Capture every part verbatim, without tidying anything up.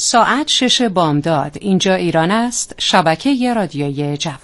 ساعت شش بامداد. اینجا ایران است. شبکه رادیوی جوان.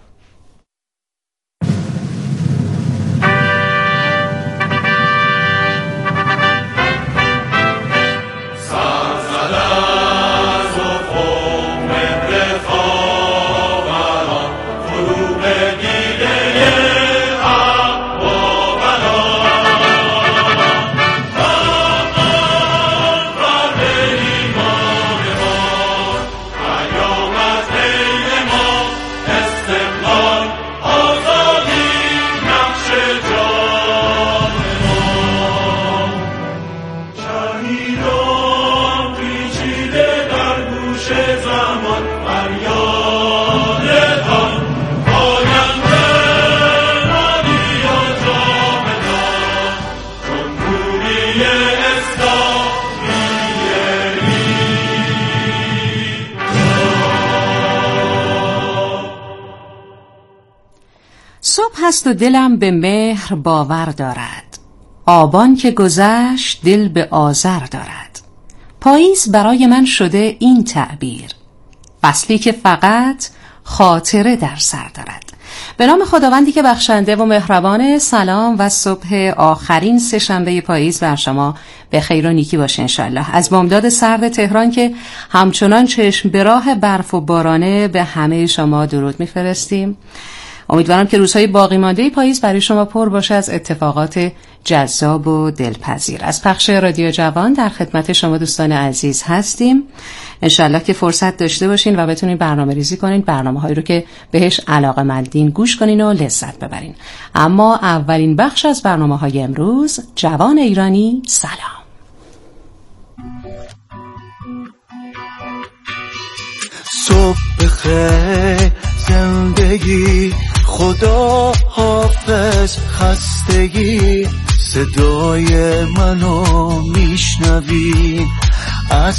صبح هست و دلم به مهر باور دارد، آبان که گذشت دل به آذر دارد. پاییز برای من شده این تعبیر، فصلی که فقط خاطره در سر دارد. به نام خداوندی که بخشنده و مهربانه. سلام و صبح آخرین سه شنبه پاییز بر شما به خیر و نیکی باشه انشالله. از بامداد سرد تهران که همچنان چشم به راه برف و بارانه به همه شما درود میفرستیم. امیدوارم که روزهای باقی مانده پاییز برای شما پر باشه از اتفاقات جذاب و دلپذیر. از پخش رادیو جوان در خدمت شما دوستان عزیز هستیم. انشالله که فرصت داشته باشین و بتونین برنامه ریزی کنین، برنامه هایی رو که بهش علاقه‌مندین گوش کنین و لذت ببرین. اما اولین بخش از برنامه های امروز، جوان ایرانی سلام. صبح بخیر زندگی، خدا حافظ خستگی، صدای منو میشنوی از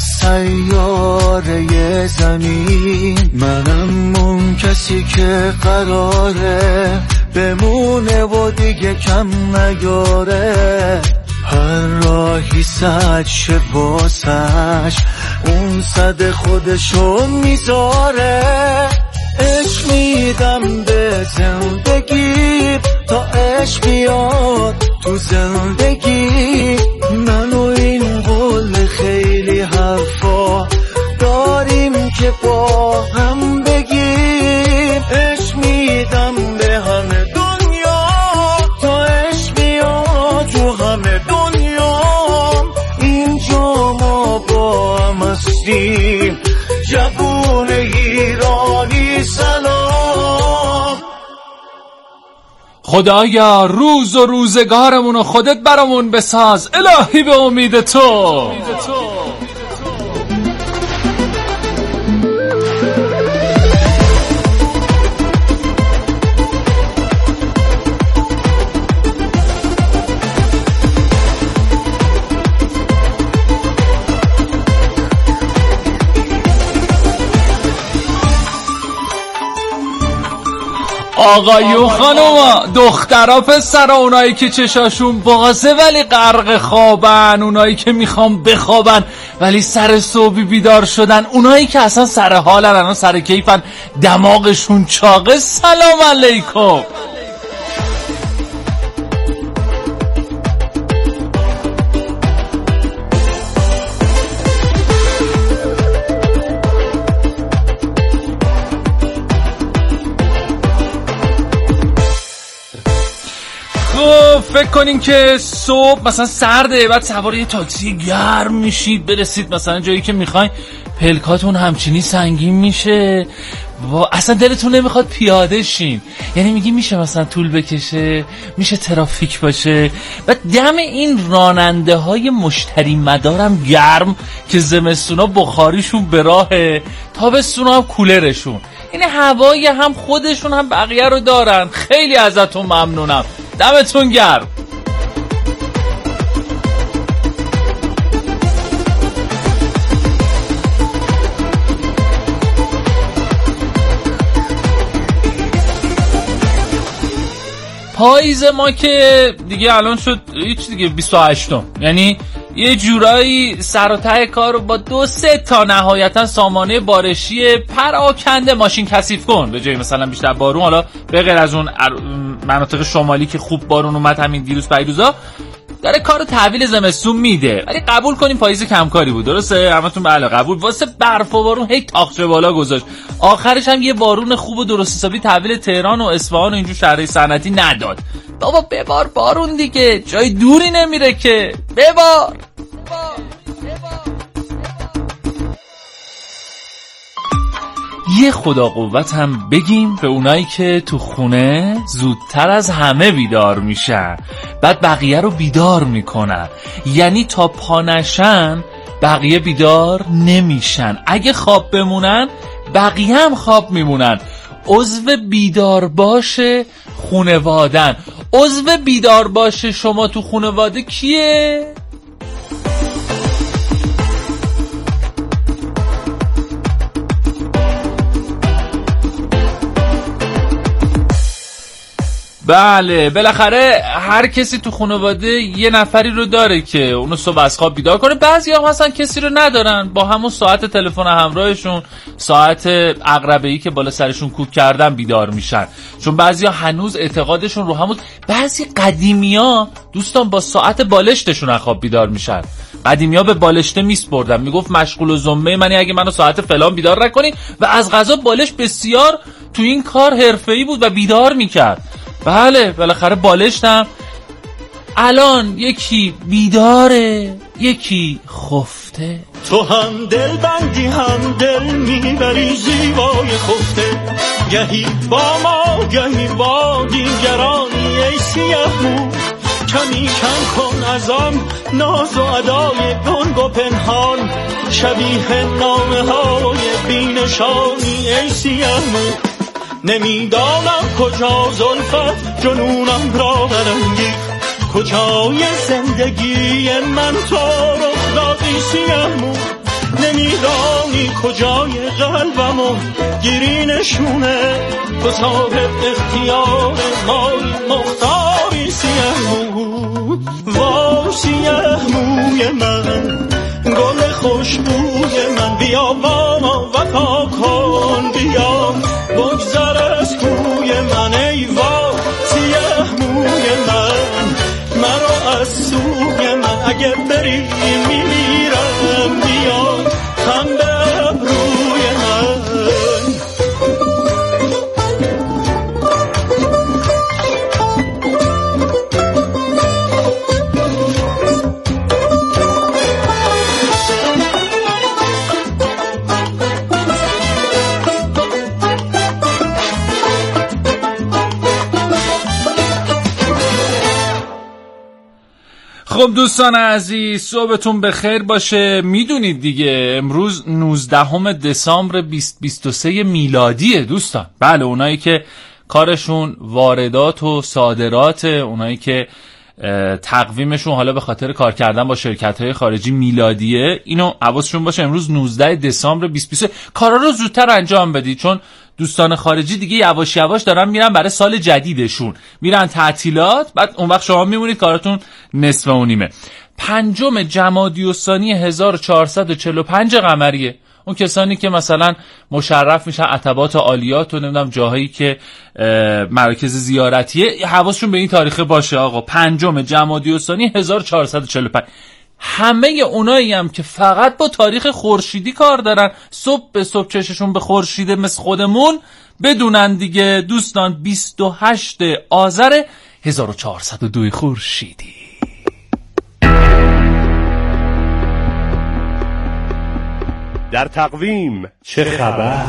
سیاره زمین. منم اون کسی که قراره بمونه و دیگه کم نیاره، هر راهی صد شه باسش اون صد خودشو میذاره. عشق میدم به زندگی تا عشق بیاد تو زندگی. من و این قول خیلی حرفا داریم که با هم بگیم. عشق میدم به همه دنیا تا عشق بیاد تو همه دنیا. اینجا ما با هم هستیم، جوون ایرانی سلام. خدایا روز و روزگارمون و خودت برامون بساز، الهی به امید تو. آقایو خانوما، دخترا پسرا، اونایی که چشاشون بازه ولی غرق خوابن، اونایی که میخوام بخوابن ولی سر صبحی بیدار شدن، اونایی که اصلا سر حالن، انا سر کیفن، دماغشون چاقه، سلام علیکم. فکر کنین که صبح مثلا سرده، بعد سوار یه تاکسی گرم میشید برسید مثلا جایی که میخواین، پلکاتون همچینی سنگین میشه و اصلا دلتون نمیخواد پیاده شین. یعنی میگی میشه مثلا طول بکشه، میشه ترافیک باشه. و دم این راننده های مشتری مدارم گرم که زمستونا بخاریشون به راهه، تابستونا هم کولرشون. یعنی هوایی هم خودشون هم بقیه رو دارن. خیلی ازتون ممنونم، دمتون گرم. پاییز ما که دیگه الان شد هیچ دیگه بیست و هشتم، یعنی یه جورایی سر و ته کار رو با دو سه تا نهایتا سامانه بارشی پراکنده ماشین کثیف کن به جای مثلا بیشتر بارون. حالا به غیر از اون مناطق شمالی که خوب بارون اومد همین دیروز پیروزا داره کارو تحویل زمستون میده، ولی قبول کنیم پاییز کمکاری بود. درسته همتون بله قبول. واسه برف و بارون هی تاخچه بالا گذاشت، آخرش هم یه بارون خوب و درست حسابی تحویل تهران و اصفهان و اینجور شهرهای صنعتی نداد. بابا ببار بارون دیگه، جای دوری نمیره که، ببار یه خدا قوت هم بگیم به اونایی که تو خونه زودتر از همه بیدار میشن، بعد بقیه رو بیدار میکنن، یعنی تا پا نشن بقیه بیدار نمیشن، اگه خواب بمونن بقیه هم خواب میمونن. عضو بیدار باشه خونوادن. عضو بیدار باشه شما تو خونواده کیه؟ بله بالاخره هر کسی تو خانواده یه نفری رو داره که اونو صبح از خواب بیدار کنه. بعضی ها مثلا کسی رو ندارن، با همون ساعت تلفن همراهشون، ساعت عقربه‌ای که بالا سرشون کوک کردن بیدار میشن، چون بعضی ها هنوز اعتقادشون رو همون. بعضی قدیمی ها دوستان با ساعت بالشتشون از خواب بیدار میشن. قدیمی ها به بالشته میسپردن، میگفت مشغول و زمه منی اگه منو ساعت فلان بیدار نکنی، و از قضا بالش بسیار تو این کار حرفه‌ای بود و بیدار میکرد. بله بالاخره بالشتم. الان یکی بیداره یکی خفته. تو هم دل بندی هم دل میبری زیبای خفته، گهی با ما گهی با دیگرانی ای سیاه مو. کمی کم کن ازم ناز و ادای گنگ و پنهان، شبیه نامه های بینشانی ای سیاه مو. نمیدانم کجا زلفت جنونم را برانگیخت، کجای زندگی من تو رخ دادی سیاه مو. نمیدانی کجای قلبم و گیری نشونه، تو صاحب اختیار مای مختاری سیاه مو. وا سیاه موی من گل خوشبوی من، بیا با ما وفا کن، بیا بگذر از کوی من. ای وا سیاه موی من مرا از سوی من، اگه بری میمیرم، بیا خم به ابروی من. خب دوستان عزیز صبحتون بخیر باشه. میدونید دیگه امروز نوزدهم دسامبر بیست بیست و سه میلادیه دوستان. بله اونایی که کارشون واردات و صادرات، اونایی که تقویمشون حالا به خاطر کار کردن با شرکت‌های خارجی میلادیه، اینو حواسشون باشه امروز نوزدهم دسامبر بیست بیست و سه کارا رو زودتر انجام بدید، چون دوستان خارجی دیگه یواش یواش دارن میرن برای سال جدیدشون، میرن تعطیلات، بعد اون وقت شما میمونید کاراتون نصف و نیمه. پنجم جمادی الثانی هزار و چهارصد و چهل و پنج قمریه. اون کسانی که مثلا مشرف میشن عتبات عالیات و نمیدونم جاهایی که مراکز زیارتیه، حواسشون به این تاریخ باشه آقا. پنجم جمادی الثانی هزار و چهارصد و چهل و پنج. همه اونایی هم که فقط با تاریخ خورشیدی کار دارن، صبح به صبح چششون به خورشیده مثل خودمون، بدونن دیگه دوستان بیست و هشتم آذر هزار و چهارصد و دو خورشیدی. در تقویم چه خبر؟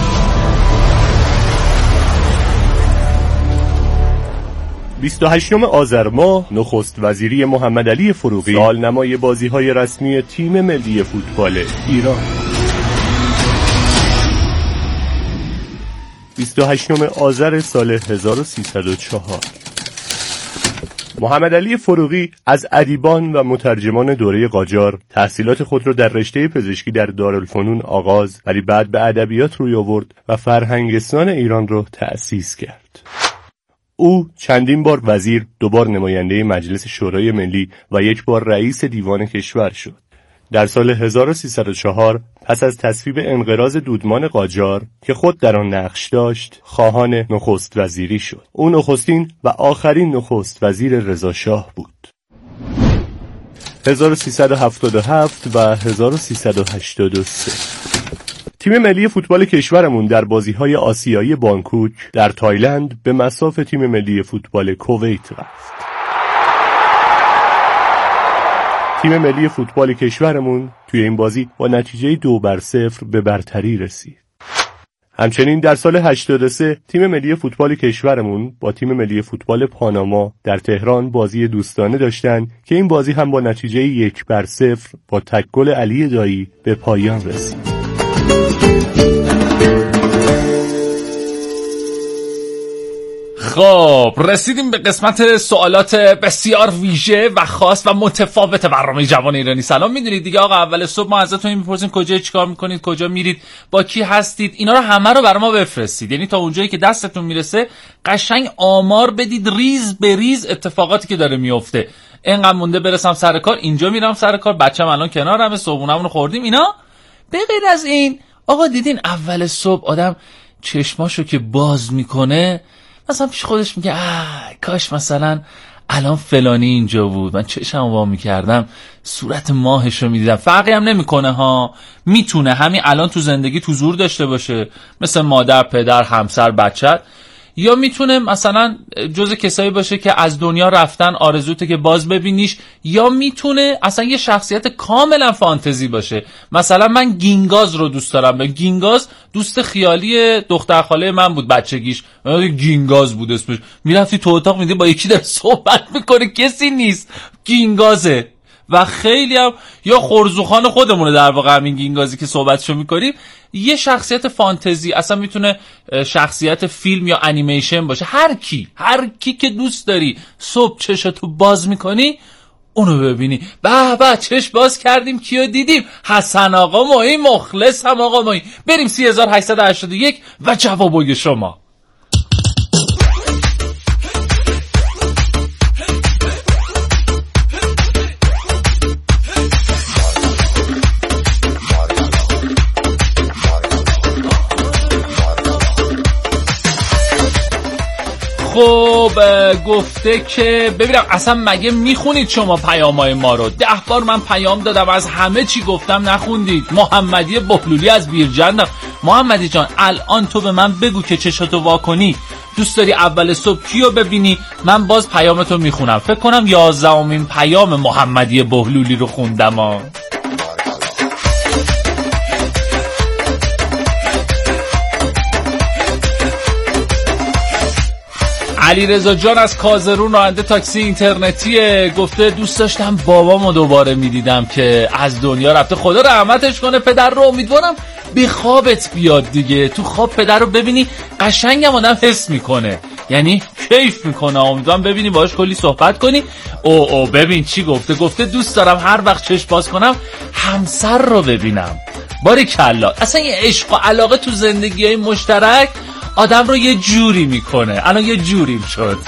بیست و هشتم آذر ماه نخست وزیری محمد علی فروغی سالنمای بازی‌های رسمی تیم ملی فوتبال ایران. بیست و هشتم آذر سال هزار و سیصد و چهار محمد علی فروغی از ادیبان و مترجمان دوره قاجار تحصیلات خود را در رشته پزشکی در دارالفنون آغاز، ولی بعد به ادبیات روی آورد و فرهنگستان ایران را تأسیس کرد. او چندین بار وزیر، دو بار نماینده مجلس شورای ملی و یک بار رئیس دیوان کشور شد. در سال هزار و سیصد و چهار پس از تصویب انقراض دودمان قاجار که خود در آن نقش داشت، خواهان نخست وزیری شد. او نخستین و آخرین نخست وزیر رضا شاه بود. هزار و سیصد و هفتاد و هفت و هزار و سیصد و هشتاد و سه تیم ملی فوتبال کشورمون در بازی‌های آسیایی بانکوک در تایلند به مصاف تیم ملی فوتبال کویت رفت. تیم ملی فوتبال کشورمون توی این بازی با نتیجه دو بر صفر به برتری رسید. همچنین در سال هشتاد و سه تیم ملی فوتبال کشورمون با تیم ملی فوتبال پاناما در تهران بازی دوستانه داشتن که این بازی هم با نتیجه یک بر صفر با تک گل علی دایی به پایان رسید. خب رسیدیم به قسمت سوالات بسیار ویژه و خاص و متفاوت برنامه جوان ایرانی. سلام. میدونید دیگه آقا، اول صبح ما ازتون میپرسیم کجا چیکار میکنید، کجا میرید، با کی هستید، اینا رو همه رو برام بفرستید. یعنی تا اونجایی که دستتون میرسه قشنگ آمار بدید، ریز به ریز اتفاقاتی که داره میفته. اینقدر مونده برسم سر کار، اینجا میرم سر کار، بچه‌م الان کنارمه، صبحونمون رو خوردیم. اینا به غیر از این آقا دیدین اول صبح آدم چشماشو که باز میکنه مثلا پیش خودش میگه آه کاش مثلا الان فلانی اینجا بود، من چشمو وا میکردم صورت ماهشو میدیدم. فرقی هم نمیکنه ها، میتونه همین الان تو زندگی تو حضور داشته باشه، مثل مادر، پدر، همسر، بچه، یا میتونه مثلا جز کسایی باشه که از دنیا رفتن، آرزوته که باز ببینیش، یا میتونه اصلا یه شخصیت کاملا فانتزی باشه. مثلا من گینگاز رو دوست دارم. گینگاز دوست خیالی دختر خاله من بود بچگیش، گینگاز بود اسمش. میرفتی تو اتاق میدی با یکی داره صحبت میکنه، کسی نیست، گینگازه. و خیلی هم یا خورزوخان خودمونه در واقع همین گینگازی که صحبتشو میکنیم، یه شخصیت فانتزی، اصلا میتونه شخصیت فیلم یا انیمیشن باشه. هر کی هر کی که دوست داری صبح چشتو باز میکنی اونو ببینی. به به چش باز کردیم، کیو دیدیم؟ حسن آقا مایی، مخلص هم آقا مایی. بریم سی هزار و هشتصد و هشتاد و یک و جوابای شما. خب گفته که ببینم اصلا مگه میخونید شما پیامای ما رو؟ ده بار من پیام دادم، از همه چی گفتم نخوندید. محمدی بهلولی از بیرجندم. محمدی جان الان تو به من بگو که چشاتو وا کنی دوست داری اول صبح کیو ببینی، من باز پیامتو میخونم. فکر کنم یازدهمین پیام محمدی بهلولی رو خوندم ها. علیرضا جان از کازرون راننده تاکسی اینترنتیه، گفته دوست داشتم بابامو دوباره میدیدم که از دنیا رفته، خدا رحمتش کنه. پدر رو امیدوارم به خوابت بیاد دیگه، تو خواب پدر رو ببینی قشنگم آدم حس میکنه، یعنی کیف میکنه. امیدوارم ببینی باهاش کلی صحبت کنی. او او ببین چی گفته، گفته دوست دارم هر وقت چشم باز کنم همسر رو ببینم. باریکلا، اصلا یه عشق و علاقه تو زندگی‌های مشترک آدم رو یه جوری میکنه. الان یه جوریم شد.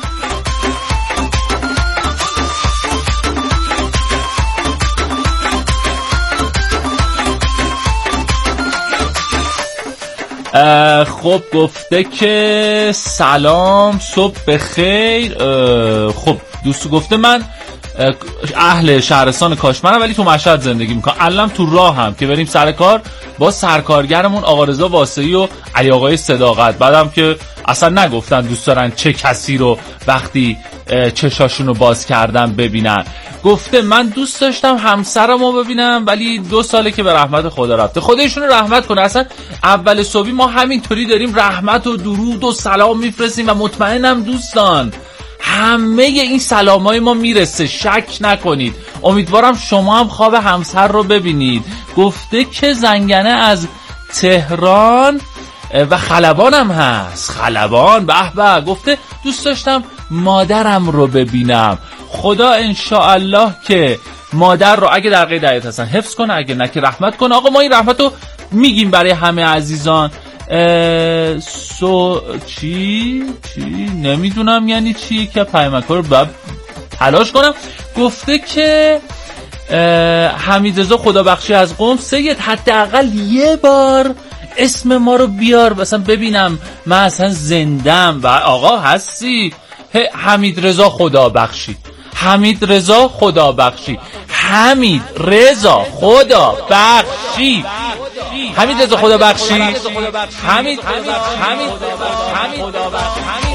خب گفته که سلام صبح بخیر. خب دوستو گفته من اهل شهرستان کاشمرم ولی تو مشهد زندگی میکنم. الان تو راه هم که بریم سر کار با سرکارگرمون آقا رضا واسعی و علی آقای صداقت. بعدم که اصلا نگفتن دوست دارن چه کسی رو وقتی چشاشونو باز کردن ببینن. گفته من دوست داشتم همسرمو ببینم ولی دو ساله که به رحمت خدا رفته. خودشون رحمت کنه. اصلا اول صبحی ما همینطوری داریم رحمت و درود و سلام میفرستیم و مطمئنم دوستان همه این سلامای ما میرسه، شک نکنید. امیدوارم شما هم خواب همسر رو ببینید. گفته که زنگنه از تهران و خلبان هم هست. خلبان به به. گفته دوست داشتم مادرم رو ببینم. خدا انشاءالله که مادر رو اگه در قید حیات هستن حفظ کنه، اگه نه که رحمت کنه. آقا ما این رحمت رو میگیم برای همه عزیزان. سو چی چی نمیدونم یعنی چی که پیامک رو باید تلاش کنم. گفته که حمیدرضا خدابخشی از قم، سید حداقل یه بار اسم ما رو بیار مثلا ببینم من اصلا زندم. و آقا هستی حمیدرضا خدابخشی، حمیدرضا خدابخشی، حمید رضا خدابخشی، حمید رضا خدابخشی، حمید رضا حمید حمید خدابخشی.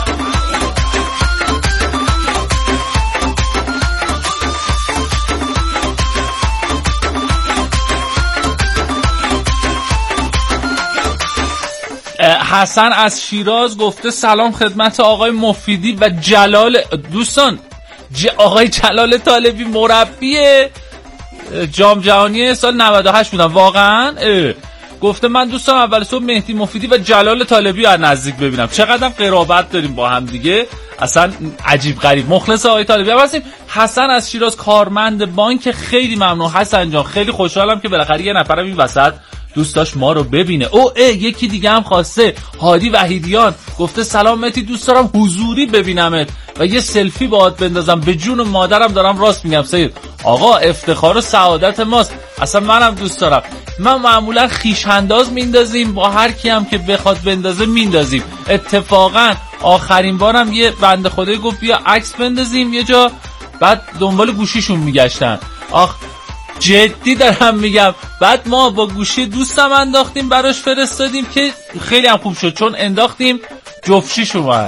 حسن از شیراز گفته سلام خدمت آقای مفیدی و جلال. دوستان ج... آقای جلال طالبی مربی جام جهانی سال نود و هشت بودن واقعا. گفته من دوستان اول صبح مهدی مفیدی و جلال طالبی رو نزدیک ببینم. چقدر قرابت داریم با هم دیگه، اصلا عجیب غریب. مخلص آقای طالبی هم هستیم. حسن از شیراز کارمند بانک، خیلی ممنون حسن جان، خیلی خوشحالم که بالاخره یه نفرم این وسط دوست داشت ما رو ببینه. او ای یکی دیگه هم خواسته، هادی وحیدیان گفته سلام مهدی دوست دارم حضوری ببینمت و یه سلفی باهات بندازم. به جون مادرم دارم راست میگم سید. آقا افتخار و سعادت ماست، اصلا منم دوست دارم. من معمولا خیش انداز میندازیم، با هر کی هم که بخواد بندازه میندازیم. اتفاقا آخرین بارم یه بنده خدایی گفت بیا عکس بندازیم یه جا، بعد دنبال گوشیشون میگشتن. آخ جدی دارم میگم. بعد ما با گوشی دوستم انداختیم براش فرستادیم که خیلی هم خوب شد، چون انداختیم جفشیش اومد.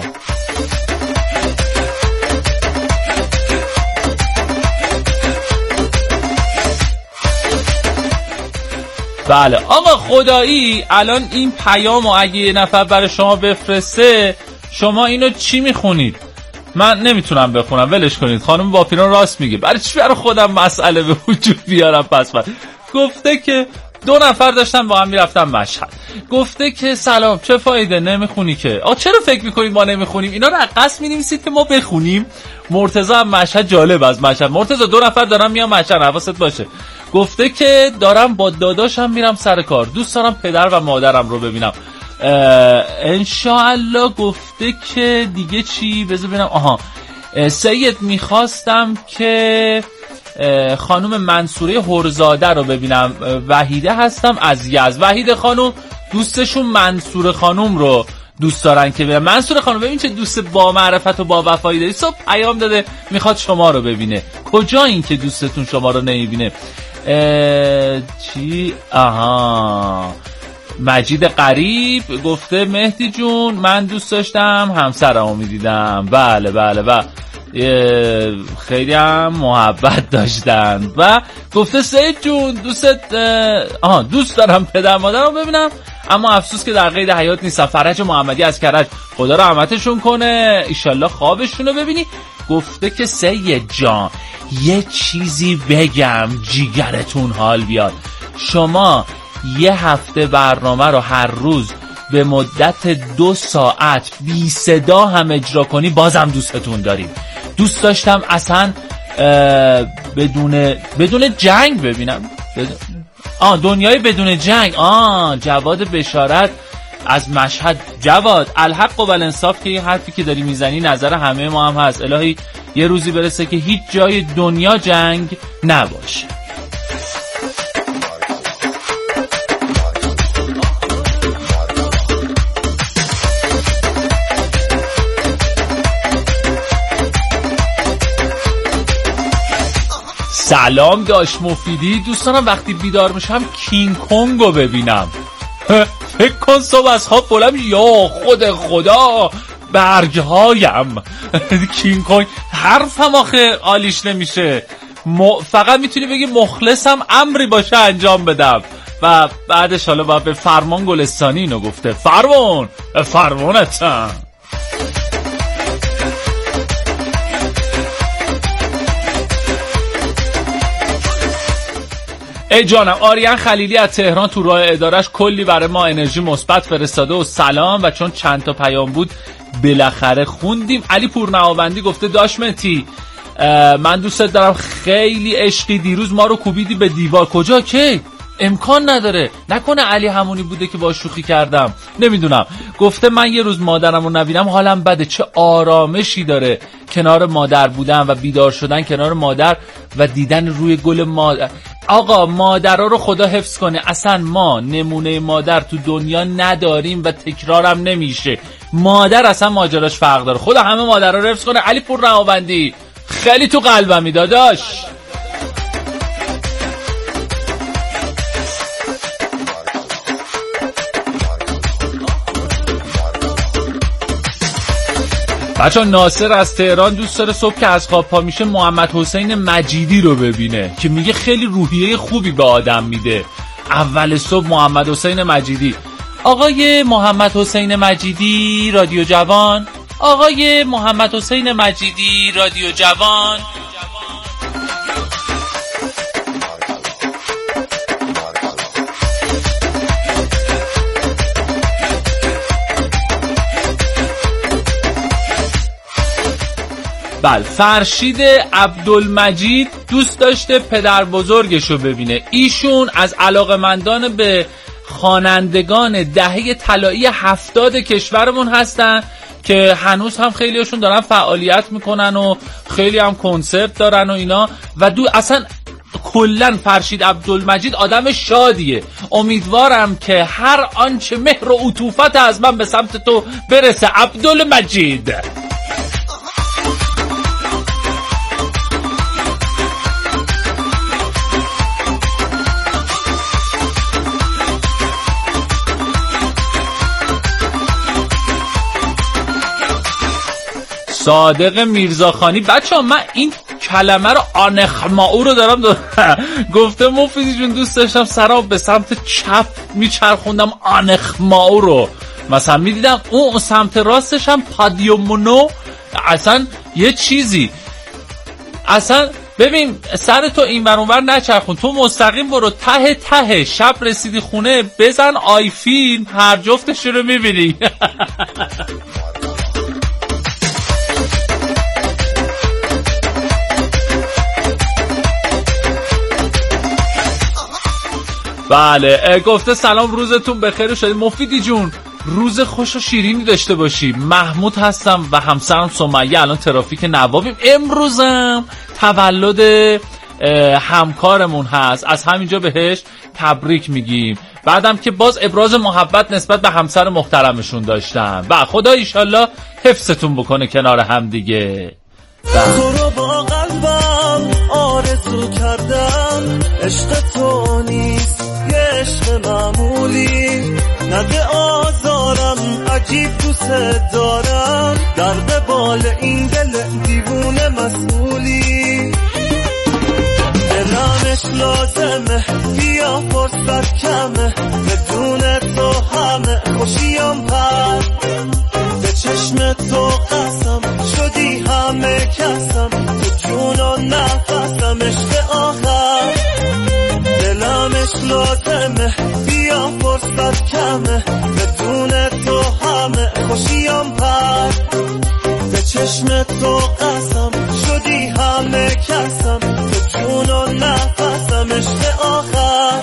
بله آقا خدایی الان این پیامو اگه یه نفر برای شما بفرسته شما اینو چی میخونید؟ من نمیتونم بخونم، ولش کنید. خانم بافیران راست میگه، برای چی برای خودم مسئله به وجود بیارم؟ پس من گفته که دو نفر داشتن با هم میرفتن مشهد. گفته که سلام چه فایده نمیخونی که؟ آ چرا فکر میکنید ما نمیخونیم؟ اینا رو قصد مینویسید که ما بخونیم. مرتضی هم مشهد، جالب از مشهد. مرتضی دو نفر دارن میان مشهد، حواست باشه. گفته که دارم با داداشم میرم سر کار، دوست دارم پدر و مادرم رو ببینم انشاءالله. گفته که دیگه چی بذار ببینم. آها سید میخواستم که خانم منصوره هرزاده رو ببینم. وحیده هستم از یزد. وحیده خانم دوستشون منصوره خانم رو دوست دارن که ببینم. منصوره خانم ببین چه دوست با معرفت و با وفایی داری. صبح پیام داده میخواد شما رو ببینه. کجا این که دوستتون شما رو نمیبینه؟ چی؟ آها مجید قریب گفته مهدی جون من دوست داشتم همسرمو میدیدم. بله بله و خیلی هم محبت داشتن. و گفته سید جون دوست آها دوست دارم پدر مادرمو ببینم اما افسوس که در قید حیات نیستم. فرج محمدی از کرج، خدا رحمتشون کنه، ایشالله خوابشون رو ببینی. گفته که سید جان یه چیزی بگم جیگرتون حال بیاد، شما یه هفته برنامه رو هر روز به مدت دو ساعت بی صدا هم اجرا کنی بازم دوستتون داریم. دوست داشتم اصلا بدون بدون جنگ ببینم. بدون... آه دنیای بدون جنگ. آه جواد بشارت از مشهد. جواد الحق و الانصاف که این حرفی که داری میزنی نظر همه ما هم هست. الهی یه روزی برسه که هیچ جای دنیا جنگ نباشه. سلام داش مفیدی، دوستانم وقتی بیدار میشم کینگ کنگو ببینم. فکر کن صبح از خواب بلم یا خود خدا برگهایم. کینگ کنگ حرفم آخه عالیش نمیشه. م... فقط میتونی بگی مخلصم امری باشه انجام بدم. و بعدش حالا باید به فرمان گلستانی اینو گفته. فرمان فرمانتم. ای جانم آریان خلیلی از تهران تو راه ادارش کلی برای ما انرژی مثبت فرستاده و سلام، و چون چند تا پیام بود بالاخره خوندیم. علی پورنواندی گفته داش مهدی من دوست دارم، خیلی عشقی، دیروز ما رو کوبیدی به دیوار. کجا کی امکان نداره. نکنه علی همونی بوده که با شوخی کردم، نمیدونم. گفته من یه روز مادرم رو نبینم حالم بده. چه آرامشی داره کنار مادر بودن و بیدار شدن کنار مادر و دیدن روی گل مادر. آقا مادرها رو خدا حفظ کنه. اصلا ما نمونه مادر تو دنیا نداریم و تکرارم نمیشه. مادر اصلا ماجراش فرق داره. خدا همه مادرها رو حفظ کنه. علی پور رهاوندی خیلی تو قلبمی داداش. بچه ناصر از تهران دوست داره صبح که از خواب پا میشه محمد حسین مجیدی رو ببینه که میگه خیلی روحیه خوبی به آدم میده. اول صبح محمد حسین مجیدی. آقای محمد حسین مجیدی رادیو جوان. آقای محمد حسین مجیدی رادیو جوان. بله، فرشید عبدالمجید دوست داشته پدر بزرگشو ببینه. ایشون از علاقمندان به خوانندگان دهه طلایی هفتاد کشورمون هستن که هنوز هم خیلیشون دارن فعالیت میکنن و خیلی هم کنسرت دارن و اینا و دو اصلا کلن فرشید عبدالمجید آدم شادیه. امیدوارم که هر آنچه مهر و عطوفت از من به سمت تو برسه عبدالمجید. صادق میرزاخانی. بچه ها من این کلمه رو آنخماو رو دارم, دارم. گفته مفیدی جون دوست داشتم سرام به سمت چپ میچرخوندم آنخماو رو, مثلا میدیدم اون سمت راستش هم پادیومونو. اصلا یه چیزی اصلا ببین سر تو این ور اون ور نچرخون, تو مستقیم برو ته ته. شب رسیدی خونه بزن آی فیلم, هر جفتش رو میبینی. بله گفته سلام روزتون بخیر شده مفیدی جون, روز خوش و شیرینی داشته باشی. محمود هستم و همسرم سمیه الان ترافیک نوابیم. امروزم تولد همکارمون هست, از همینجا بهش تبریک میگیم. بعدم که باز ابراز محبت نسبت به همسر محترمشون داشتم و خدا ایشالله حفظتون بکنه کنار هم دیگه. تو رو با قلبم آرزو کردم, عشق تو نیست یه عشق معمولی, نده آزارم عجیب دوست دارم, درد بال این دل دیوونه مسئولی. دلمش لازمه بیا فرصت کمه, بدون تو همه خوشیم پر, به چشم تو قسم شدی همه کسم, تو جون و نفسم عشق آخر. دلمش لازمه بیا فرصت کمه, بدون تو همه خوشیم پر, به چشم تو قسم شدی همه کسم, تو جون و نفسم عشق آخر.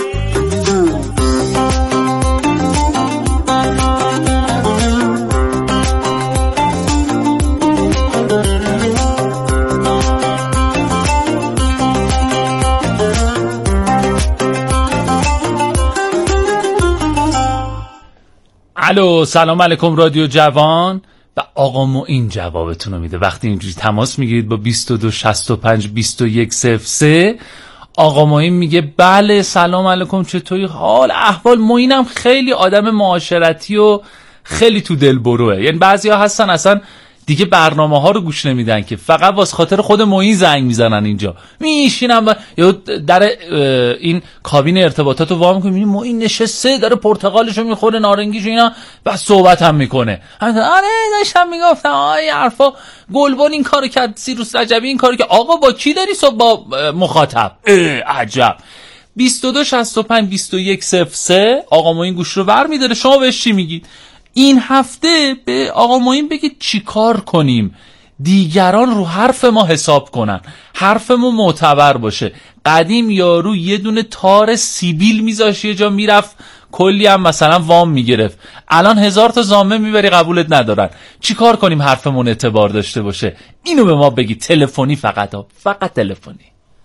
الو سلام علیکم رادیو جوان. و آقا معین جوابتون رو میده وقتی اینجوری تماس میگیرید با بیست و دو شصت و پنج بیست و یک صفر سه. آقا معین میگه بله سلام علیکم چطوری حال احوال. معینم خیلی آدم معاشرتی و خیلی تو دل بروه, یعنی بعضی ها هستن اصلا دیگه برنامه ها رو گوش نمیدن که فقط واسه خاطر خود معین زنگ میزنن اینجا میشینن و یا در این کابین ارتباطات رو وا میکنن میبینی معین نشسته داره پرتقالشو میخوره نارنگیشو اینا و صحبت هم میکنه. آره داشتم میگفتم آی حرفا گلبن این کارو کرد, سیروس رجبی این کارو که آقا با کی داری صبح با مخاطب. عجب. بیست و دو شصت و پنج بیست و یک صفر سه آقا معین گوش رو ور میداره. شما بهش چی میگید؟ این هفته به آقا معین بگید چی کار کنیم دیگران رو حرف ما حساب کنن، حرفمون معتبر باشه. قدیم یارو یه دونه تار سیبیل میذاشت یه جا میرفت کلی هم مثلا وام میگرفت، الان هزار تا زامه میبری قبولت ندارن. چی کار کنیم حرفمون اعتبار داشته باشه؟ اینو به ما بگی. تلفنی فقط ها، فقط تلفنی.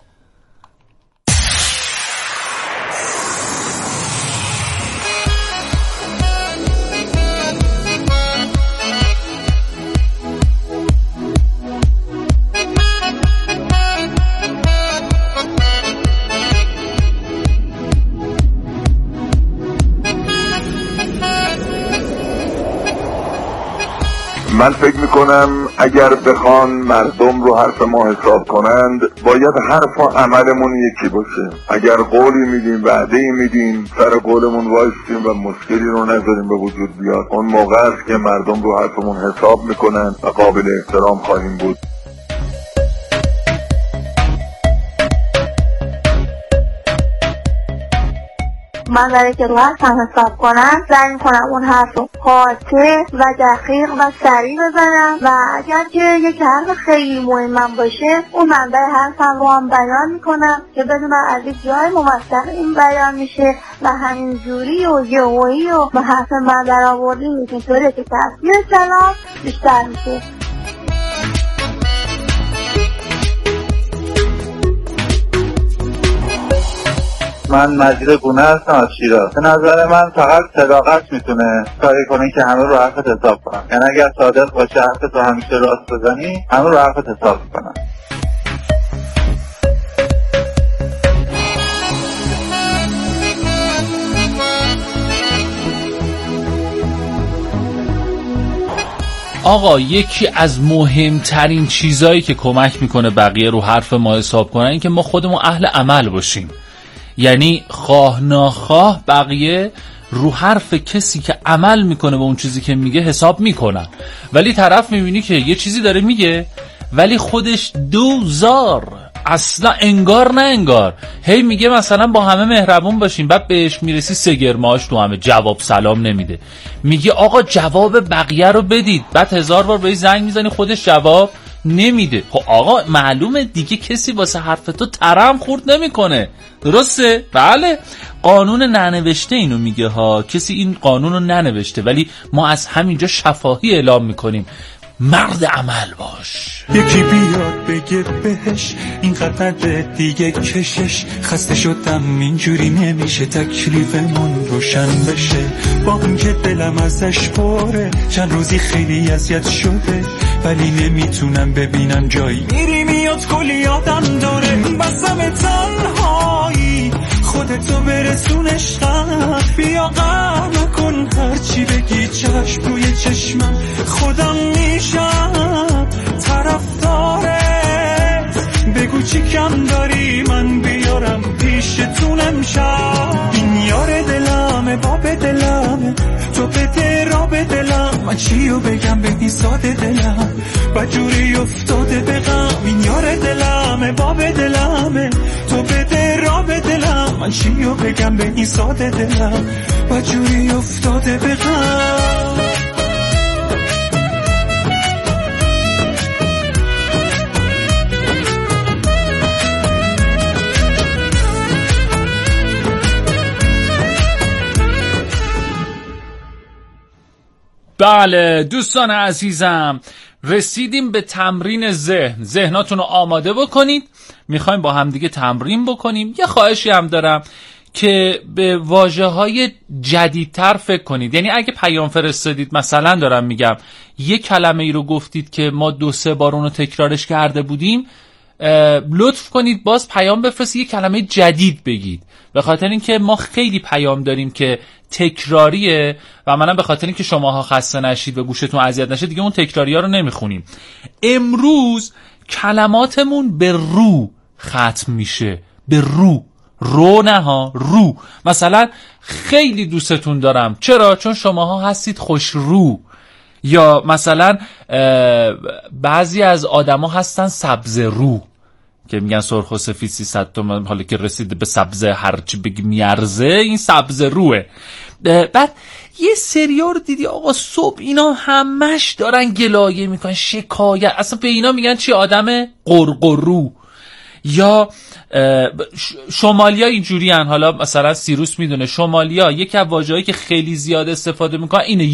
من فکر میکنم اگر بخوان مردم رو حرف ما حساب کنند باید حرف و عملمون یکی باشه. اگر قولی میدیم، وعده‌ای میدیم، سر قولمون وایسیم و مشکلی رو نذاریم به وجود بیاد، اون موقع است که مردم رو حرفمون حساب میکنن و قابل احترام خواهیم بود. من برای که رو حرفم حساب کنم سعی میکنم اون حرف رو قاطع و دقیق و سریع بزنم و اگر که یک حرف خیلی مهم باشه اون منبع حرفم رو هم بیان میکنم که بدونم از یک جای موثق این بیان میشه و همین جوری و یهویی و حرف من در آوردی میشه طوری که تاثیر کلام بیشتر میشه. من مجید گونه هستم از شیراز. به نظر من فقط صداقت میتونه کاری کنه که همه رو حرفت حساب کنن. یعنی اگر صادق باشه حرفت رو همیشه راست بزنی همه رو حرفت حساب کنن. آقا یکی از مهمترین چیزایی که کمک میکنه بقیه رو حرف ما حساب کنن این که ما خودمون اهل عمل باشیم. یعنی خواه ناخواه بقیه رو حرف کسی که عمل میکنه به اون چیزی که میگه حساب میکنن. ولی طرف میبینی که یه چیزی داره میگه ولی خودش دوزار اصلا انگار نه انگار هی میگه مثلا با همه مهربون باشیم، بعد بهش میرسی سه گرماش تو همه جواب سلام نمیده، میگه آقا جواب بقیه رو بدید، بعد هزار بار بهش زنگ میزنی خودش جواب نمیده. خب آقا معلومه دیگه کسی واسه حرف تو ترم خورد نمیکنه. درسته؟ بله. قانون ننوشته اینو میگه ها، کسی این قانون رو ننوشته ولی ما از همینجا شفاهی اعلام میکنیم مرد عمل باش. یکی بیاد بگه بهش اینقدر نده دیگه کشش، خسته شدم اینجوری نمیشه تکلیفمون روشن بشه، با اینکه دلم ازش پره چند روزی خیلی اذیت شده ولی نمیتونم ببینم جایی میری میاد کلی آدم داره، بسم تنهایی خودتو برسونش غم، بیا غم کن هرچی بگی چشم روی چشمم خودم میشم طرفدارت، بگو چی کم داری من بیارم پیشتون امشب، این یار دلمه باب دلمه تو بده را به دلم، من چیو بگم بگی ساده دلم بجوری افتاده بگم، این یار دلمه باب دلمه تو بده را به دلم، من چیو بگم بگی ساده دلم بجوری افتاده بگم. بله دوستان عزیزم، رسیدیم به تمرین ذهن. ذهناتون رو آماده بکنید، میخوایم با همدیگه تمرین بکنیم. یه خواهشی هم دارم که به واژه‌های جدیدتر فکر کنید. یعنی اگه پیام فرستادید، مثلا دارم میگم یه کلمه ای رو گفتید که ما دو سه بار اونو تکرارش کرده بودیم، لطف کنید باز پیام بفرستید یه کلمه جدید بگید، به خاطر اینکه ما خیلی پیام داریم که تکراریه و منم به خاطر اینکه شماها خسته نشید و گوشتون اذیت نشه دیگه اون تکراری ها رو نمیخونیم. امروز کلماتمون به رو ختم میشه، به رو، رو نه ها، رو. مثلا خیلی دوستتون دارم. چرا؟ چون شماها هستید خوش رو. یا مثلا بعضی از آدما هستن سبز رو که میگن سرخ و سفید سیصد تومن، حالا که رسید به سبز هرچی بگی میارزه، این سبز روه. بعد یه سریار رو دیدی آقا صبح اینا همش دارن گلایه میکنن، شکایت، اصلا به اینا میگن چی؟ آدم قرقرو. یا شمالیا اینجوری هن. حالا مثلا سیروس میدونه شمالیا یکی از واژه‌هایی که خیلی زیاد استفاده میکنن اینه